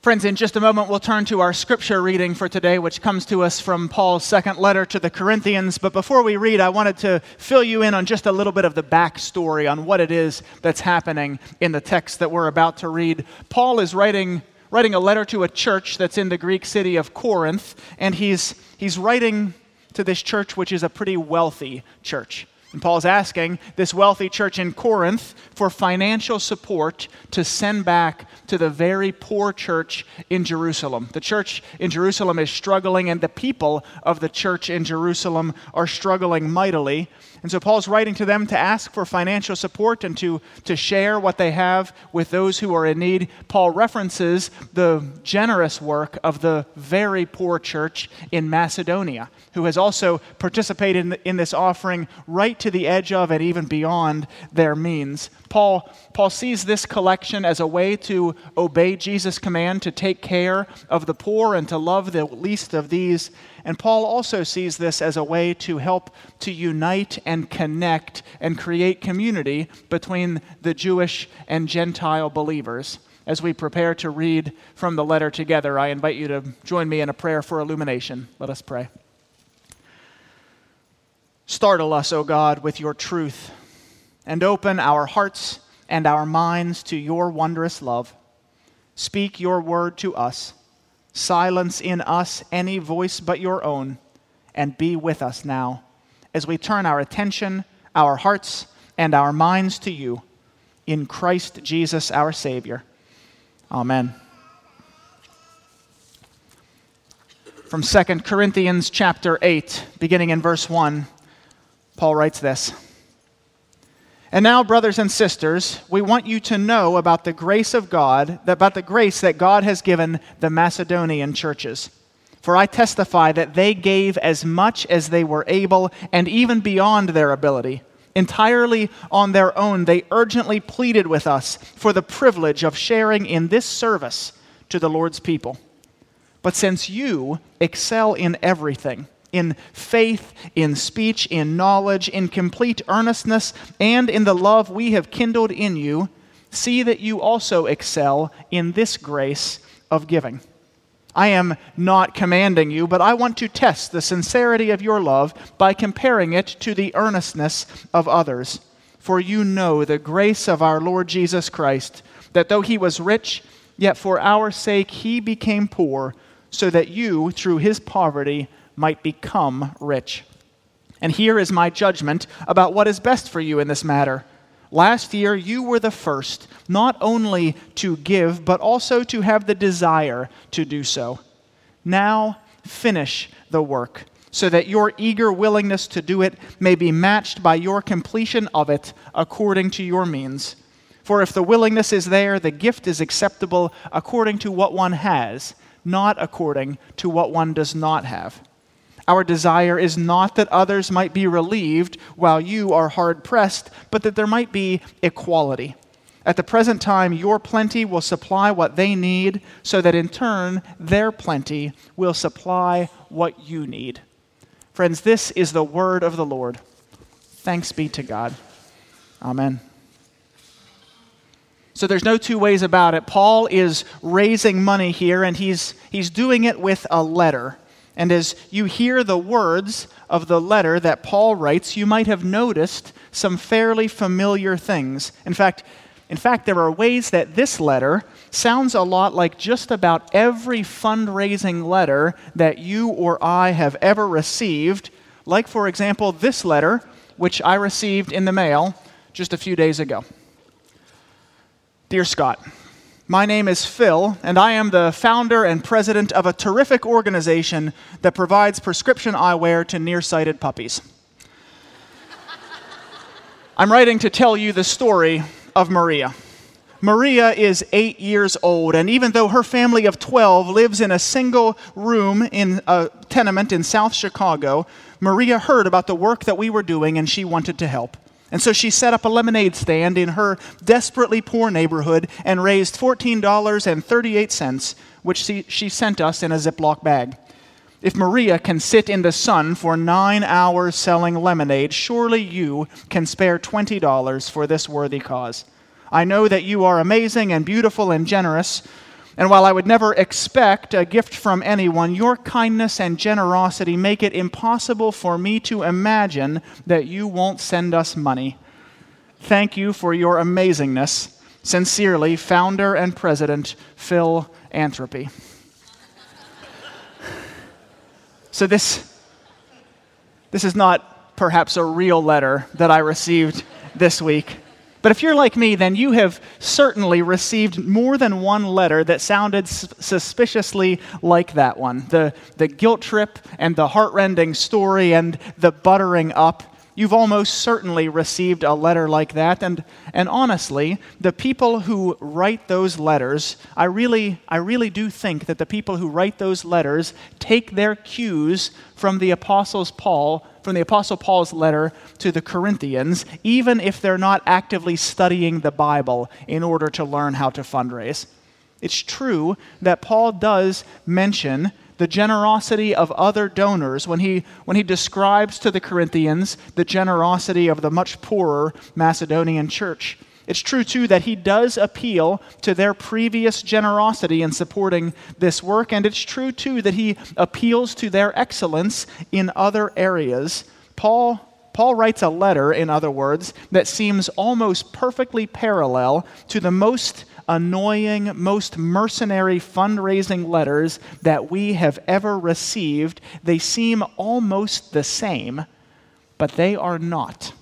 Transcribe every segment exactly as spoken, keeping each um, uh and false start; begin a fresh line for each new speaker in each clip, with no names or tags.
Friends, in just a moment, we'll turn to our scripture reading for today, which comes to us from Paul's second letter to the Corinthians. But before we read, I wanted to fill you in on just a little bit of the backstory on what it is that's happening in the text that we're about to read. Paul is writing, writing a letter to a church that's in the Greek city of Corinth, and he's, he's writing to this church, which is a pretty wealthy church. And Paul's asking this wealthy church in Corinth for financial support to send back to the very poor church in Jerusalem. The church in Jerusalem is struggling, and the people of the church in Jerusalem are struggling mightily. And so Paul's writing to them to ask for financial support and to, to share what they have with those who are in need. Paul references the generous work of the very poor church in Macedonia, who has also participated in, in this offering right to the edge of and even beyond their means. Paul, Paul sees this collection as a way to obey Jesus' command to take care of the poor and to love the least of these. And Paul also sees this as a way to help to unite and connect and create community between the Jewish and Gentile believers. As we prepare to read from the letter together, I invite you to join me in a prayer for illumination. Let us pray. Startle us, O God, with your truth, and open our hearts and our minds to your wondrous love. Speak your word to us. Silence in us any voice but your own, and be with us now as we turn our attention, our hearts, and our minds to you, in Christ Jesus our Savior. Amen. From Second Corinthians chapter eight, beginning in verse one, Paul writes this. And now, brothers and sisters, we want you to know about the grace of God, about the grace that God has given the Macedonian churches. For I testify that they gave as much as they were able, and even beyond their ability. Entirely on their own, they urgently pleaded with us for the privilege of sharing in this service to the Lord's people. But since you excel in everything, in faith, in speech, in knowledge, in complete earnestness, and in the love we have kindled in you, see that you also excel in this grace of giving. I am not commanding you, but I want to test the sincerity of your love by comparing it to the earnestness of others. For you know the grace of our Lord Jesus Christ, that though he was rich, yet for our sake he became poor, so that you, through his poverty, might become rich. And here is my judgment about what is best for you in this matter. Last year you were the first, not only to give, but also to have the desire to do so. Now finish the work, so that your eager willingness to do it may be matched by your completion of it according to your means. For if the willingness is there, the gift is acceptable according to what one has, not according to what one does not have. Our desire is not that others might be relieved while you are hard-pressed, but that there might be equality. At the present time, your plenty will supply what they need, so that in turn, their plenty will supply what you need. Friends, this is the word of the Lord. Thanks be to God. Amen. So there's no two ways about it. Paul is raising money here, and he's he's doing it with a letter. And as you hear the words of the letter that Paul writes, you might have noticed some fairly familiar things. In fact, in fact, there are ways that this letter sounds a lot like just about every fundraising letter that you or I have ever received. Like, for example, this letter, which I received in the mail just a few days ago. Dear Scott, my name is Phil, and I am the founder and president of a terrific organization that provides prescription eyewear to nearsighted puppies. I'm writing to tell you the story of Maria. Maria is eight years old, and even though her family of twelve lives in a single room in a tenement in South Chicago, Maria heard about the work that we were doing, and she wanted to help. And so she set up a lemonade stand in her desperately poor neighborhood and raised fourteen dollars and thirty-eight cents, which she, she sent us in a Ziploc bag. If Maria can sit in the sun for nine hours selling lemonade, surely you can spare twenty dollars for this worthy cause. I know that you are amazing and beautiful and generous, And while I would never expect a gift from anyone, your kindness and generosity make it impossible for me to imagine that you won't send us money. Thank you for your amazingness. Sincerely, founder and president, Phil Antropy. So this, this is not perhaps a real letter that I received this week. But if you're like me, then you have certainly received more than one letter that sounded s- suspiciously like that one. The, the guilt trip and the heartrending story and the buttering up. You've almost certainly received a letter like that. And, and honestly, the people who write those letters, I really, I really do think that the people who write those letters take their cues from the Apostles Paul, from the Apostle Paul's letter to the Corinthians, even if they're not actively studying the Bible in order to learn how to fundraise. It's true that Paul does mention the generosity of other donors when he, when he describes to the Corinthians the generosity of the much poorer Macedonian church. It's true, too, that he does appeal to their previous generosity in supporting this work, and it's true, too, that he appeals to their excellence in other areas. Paul, Paul writes a letter, in other words, that seems almost perfectly parallel to the most annoying, most mercenary fundraising letters that we have ever received. They seem almost the same, but they are not.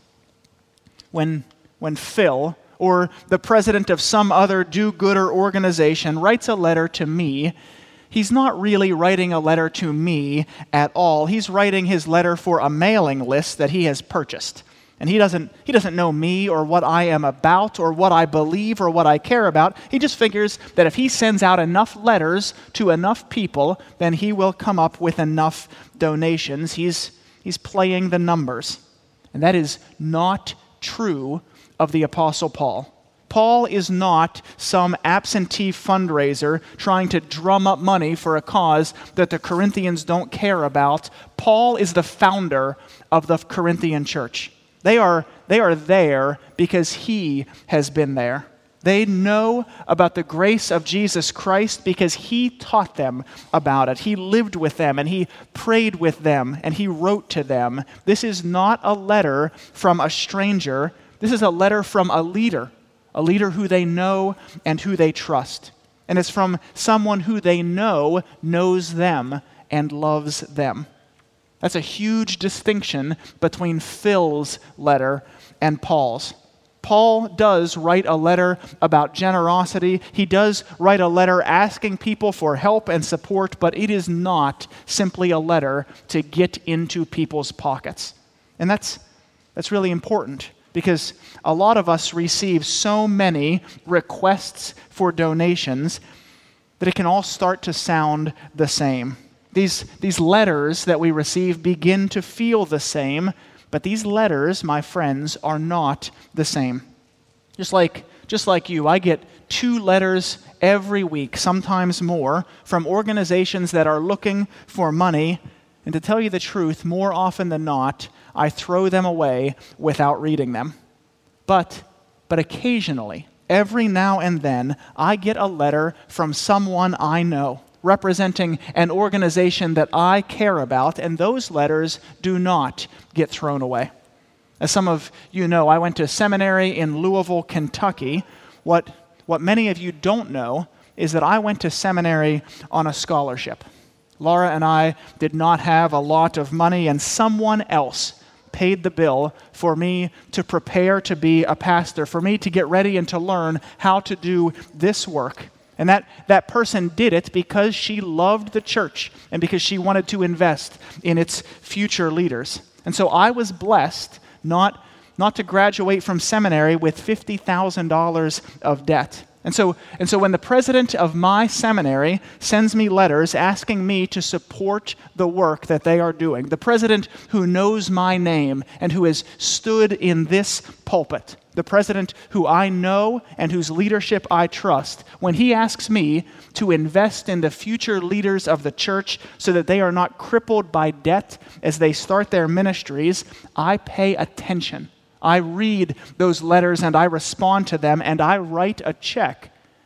When, when Phil, or the president of some other do-gooder organization, writes a letter to me, he's not really writing a letter to me at all. He's writing his letter for a mailing list that he has purchased. And he doesn't, he doesn't know me or what I am about or what I believe or what I care about. He just figures that if he sends out enough letters to enough people, then he will come up with enough donations. He's, he's playing the numbers. And that is not true of the Apostle Paul. Paul is not some absentee fundraiser trying to drum up money for a cause that the Corinthians don't care about. Paul is the founder of the Corinthian church. They are, they are there because he has been there. They know about the grace of Jesus Christ because he taught them about it. He lived with them and he prayed with them and he wrote to them. This is not a letter from a stranger. This is a letter from a leader, a leader who they know and who they trust. And it's from someone who they know knows them and loves them. That's a huge distinction between Phil's letter and Paul's. Paul does write a letter about generosity. He does write a letter asking people for help and support, but it is not simply a letter to get into people's pockets. And that's, that's really important because a lot of us receive so many requests for donations that it can all start to sound the same. These, these letters that we receive begin to feel the same, but these letters, my friends, are not the same. Just like, just like you, I get two letters every week, sometimes more, from organizations that are looking for money, and to tell you the truth, more often than not, I throw them away without reading them. But, but occasionally, every now and then, I get a letter from someone I know, representing an organization that I care about, and those letters do not get thrown away. As some of you know, I went to seminary in Louisville, Kentucky. What, what many of you don't know is that I went to seminary on a scholarship. Laura and I did not have a lot of money, and someone else paid the bill for me to prepare to be a pastor, for me to get ready and to learn how to do this work. And that, that person did it because she loved the church and because she wanted to invest in its future leaders. And so I was blessed not, not to graduate from seminary with fifty thousand dollars of debt. And so, and so when the president of my seminary sends me letters asking me to support the work that they are doing, the president who knows my name and who has stood in this pulpit, the president who I know and whose leadership I trust, when he asks me to invest in the future leaders of the church so that they are not crippled by debt as they start their ministries, I pay attention. I read those letters and I respond to them and I write a check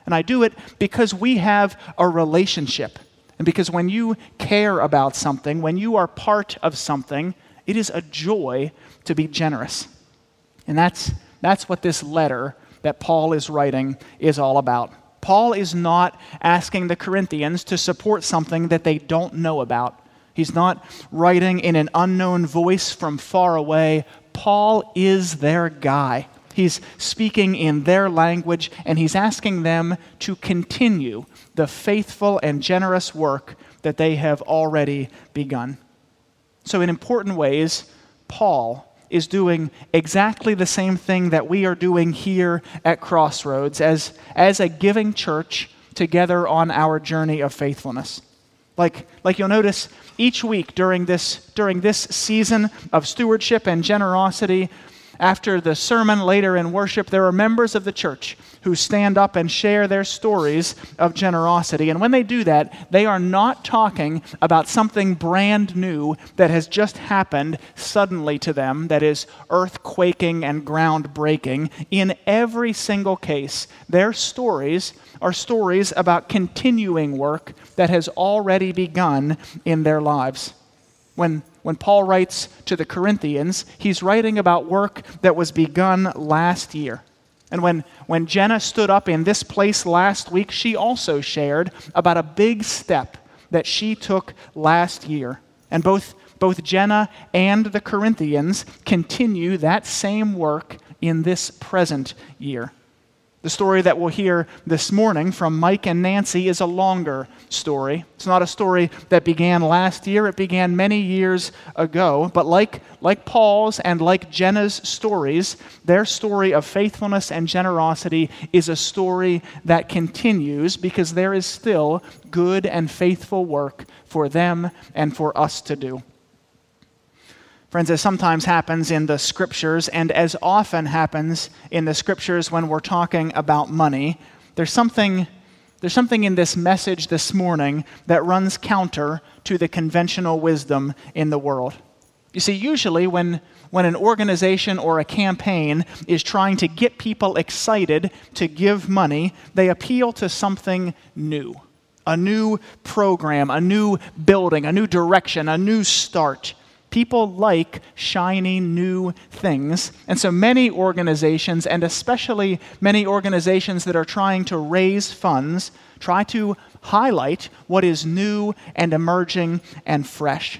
And I do it because we have a relationship. And because when you care about something, when you are part of something, it is a joy to be generous. And that's, that's what this letter that Paul is writing is all about. Paul is not asking the Corinthians to support something that they don't know about. He's not writing in an unknown voice from far away. Paul is their guy. He's speaking in their language, and he's asking them to continue the faithful and generous work that they have already begun. So in important ways, Paul is doing exactly the same thing that we are doing here at Crossroads as, as a giving church together on our journey of faithfulness. Like, like you'll notice each week during this, during this season of stewardship and generosity, after the sermon later in worship, there are members of the church who stand up and share their stories of generosity. And when they do that, they are not talking about something brand new that has just happened suddenly to them, that is earthquaking and groundbreaking. In every single case, their stories are stories about continuing work that has already begun in their lives. When When Paul writes to the Corinthians, he's writing about work that was begun last year. And when, when Jenna stood up in this place last week, she also shared about a big step that she took last year. And both, both Jenna and the Corinthians continue that same work in this present year. The story that we'll hear this morning from Mike and Nancy is a longer story. It's not a story that began last year. It began many years ago. But like, like Paul's and like Jenna's stories, their story of faithfulness and generosity is a story that continues because there is still good and faithful work for them and for us to do. Friends, as sometimes happens in the Scriptures, and as often happens in the Scriptures when we're talking about money, there's something, there's something in this message this morning that runs counter to the conventional wisdom in the world. You see, usually when, when an organization or a campaign is trying to get people excited to give money, they appeal to something new, a new program, a new building, a new direction, a new start. People like shiny new things. And so many organizations, and especially many organizations that are trying to raise funds, try to highlight what is new and emerging and fresh.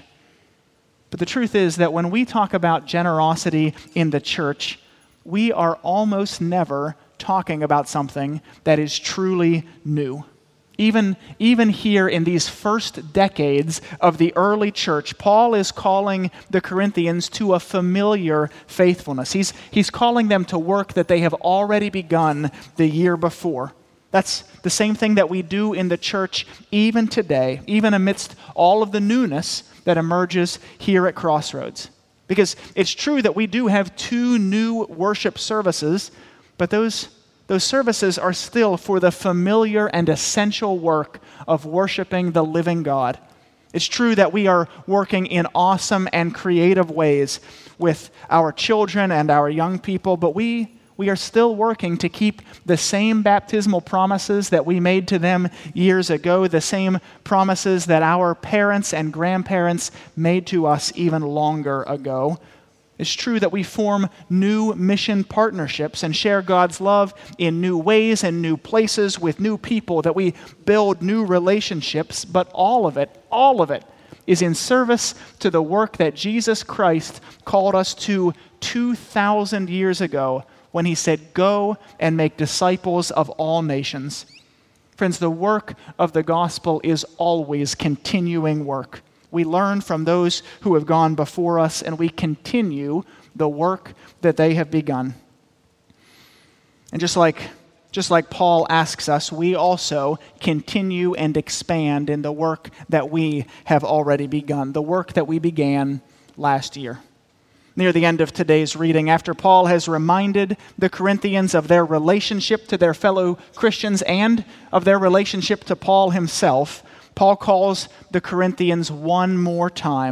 But the truth is that when we talk about generosity in the church, we are almost never talking about something that is truly new. Even, even here in these first decades of the early church, Paul is calling the Corinthians to a familiar faithfulness. He's, he's calling them to work that they have already begun the year before. That's the same thing that we do in the church even today, even amidst all of the newness that emerges here at Crossroads. Because it's true that we do have two new worship services, but those Those services are still for the familiar and essential work of worshiping the living God. It's true that we are working in awesome and creative ways with our children and our young people, but we, we are still working to keep the same baptismal promises that we made to them years ago, the same promises that our parents and grandparents made to us even longer ago. It's true that we form new mission partnerships and share God's love in new ways and new places with new people, that we build new relationships, but all of it, all of it is in service to the work that Jesus Christ called us to two thousand years ago when he said, "Go and make disciples of all nations." Friends, the work of the gospel is always continuing work. We learn from those who have gone before us, and we continue the work that they have begun. And just like, just like Paul asks us, we also continue and expand in the work that we have already begun, the work that we began last year. Near the end of today's reading, after Paul has reminded the Corinthians of their relationship to their fellow Christians and of their relationship to Paul himself, Paul calls the Corinthians one more time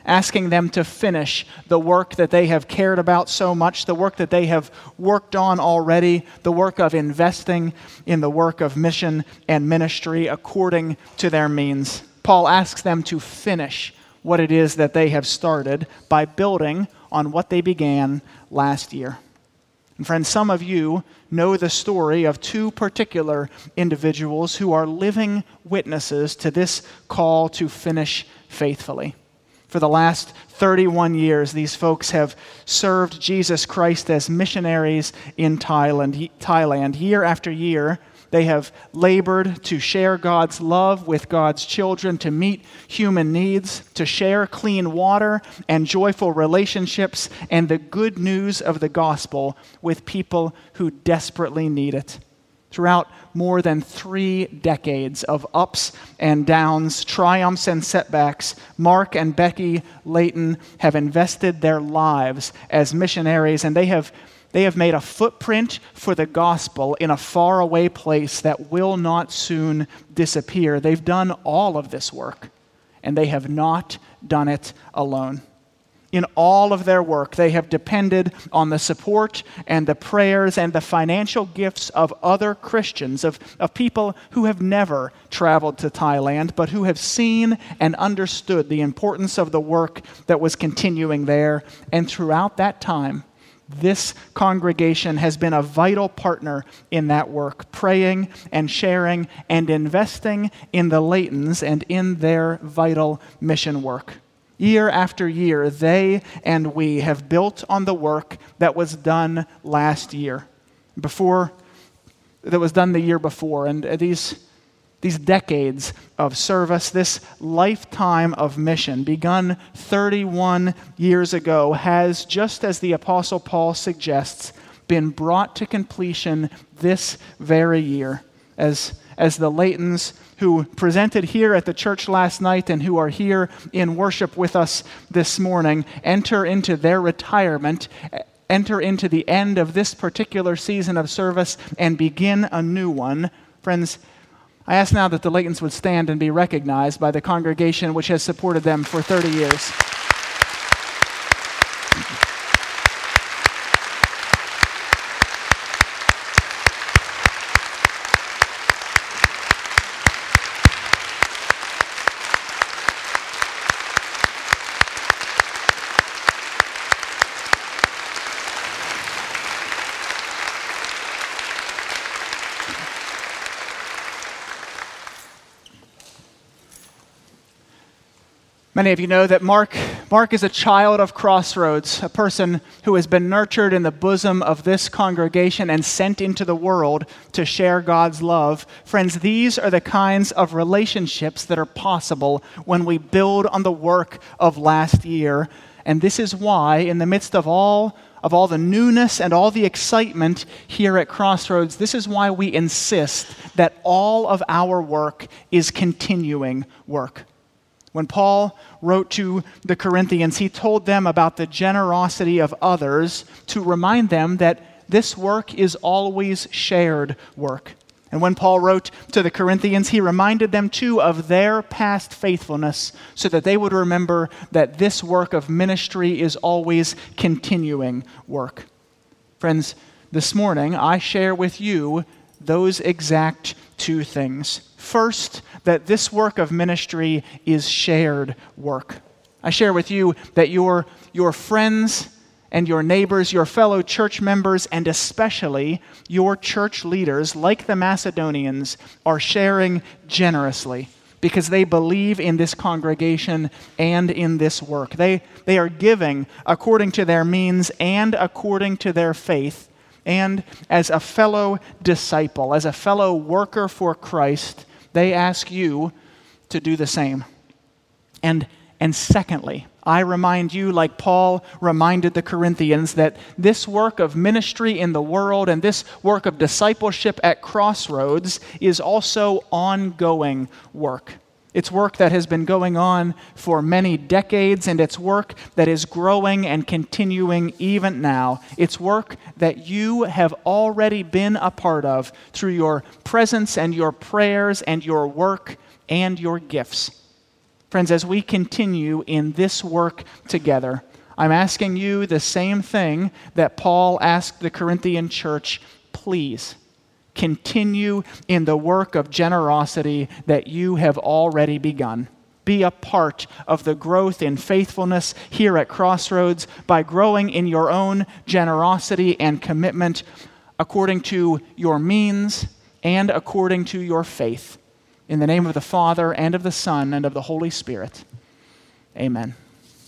asking them to finish the work that they have cared about so much, the work that they have worked on already, the work of investing in the work of mission and ministry according to their means. Paul asks them to finish what it is that they have started by building on what they began last year. And friends, some of you know the story of two particular individuals who are living witnesses to this call to finish faithfully. For the last thirty-one years, these folks have served Jesus Christ as missionaries in Thailand. Thailand. Year after year, they have labored to share God's love with God's children, to meet human needs, to share clean water and joyful relationships and the good news of the gospel with people who desperately need it. Throughout more than three decades of ups and downs, triumphs and setbacks, Mark and Becky Layton have invested their lives as missionaries, and they have They have made a footprint for the gospel in a faraway place that will not soon disappear. They've done all of this work, and they have not done it alone. In all of their work, they have depended on the support and the prayers and the financial gifts of other Christians, of, of people who have never traveled to Thailand, but who have seen and understood the importance of the work that was continuing there. And throughout that time, this congregation has been a vital partner in that work, praying and sharing and investing in the Laytons and in their vital mission work. Year after year, they and we have built on the work that was done last year, before that was done the year before, and these These decades of service, this lifetime of mission, begun thirty-one years ago, has, just as the Apostle Paul suggests, been brought to completion this very year. As, as the Laytons who presented here at the church last night and who are here in worship with us this morning enter into their retirement, enter into the end of this particular season of service and begin a new one, friends, I ask now that the Laytons would stand and be recognized by the congregation which has supported them for thirty years. Many of you know that Mark, Mark is a child of Crossroads, a person who has been nurtured in the bosom of this congregation and sent into the world to share God's love. Friends, these are the kinds of relationships that are possible when we build on the work of last year. And this is why, in the midst of all of all the newness and all the excitement here at Crossroads, this is why we insist that all of our work is continuing work. When Paul wrote to the Corinthians, he told them about the generosity of others to remind them that this work is always shared work. And when Paul wrote to the Corinthians, he reminded them too of their past faithfulness so that they would remember that this work of ministry is always continuing work. Friends, this morning I share with you those exact two things. First, that this work of ministry is shared work. I share with you that your, your friends and your neighbors, your fellow church members, and especially your church leaders, like the Macedonians, are sharing generously because they believe in this congregation and in this work. They, they are giving according to their means and according to their faith. And as a fellow disciple, as a fellow worker for Christ, they ask you to do the same. And, and secondly, I remind you, like Paul reminded the Corinthians, that this work of ministry in the world and this work of discipleship at Crossroads is also ongoing work. It's work that has been going on for many decades, and it's work that is growing and continuing even now. It's work that you have already been a part of through your presence and your prayers and your work and your gifts. Friends, as we continue in this work together, I'm asking you the same thing that Paul asked the Corinthian church. Please continue in the work of generosity that you have already begun. Be a part of the growth in faithfulness here at Crossroads by growing in your own generosity and commitment according to your means and according to your faith. In the name of the Father, and of the Son, and of the Holy Spirit. Amen.